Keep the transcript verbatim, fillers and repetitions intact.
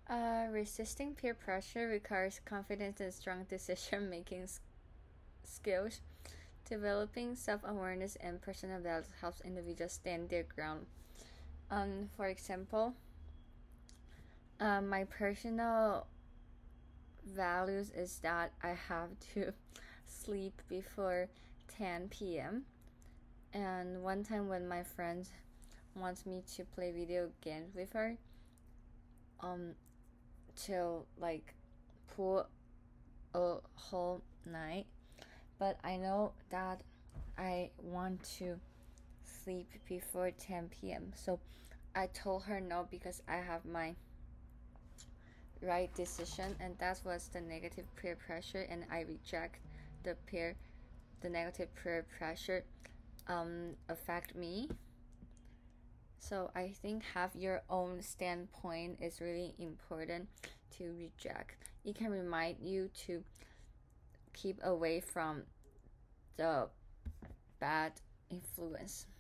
Uh, resisting peer pressure requires confidence and strong decision making skills. Developing self awareness and personal values helps individuals stand their ground. Um, for example, uh, my personal values is that I have to sleep before ten p m And one time when my friend wants me to play video games with her, um, till like pull a whole night, but I know that I want to sleep before ten p m. So I told her no because I have my right decision, and that was the negative peer pressure, and I reject the peer the negative peer pressure um affect me. So I think have your own standpoint is really important to reject. It can remind you to keep away from the bad influence.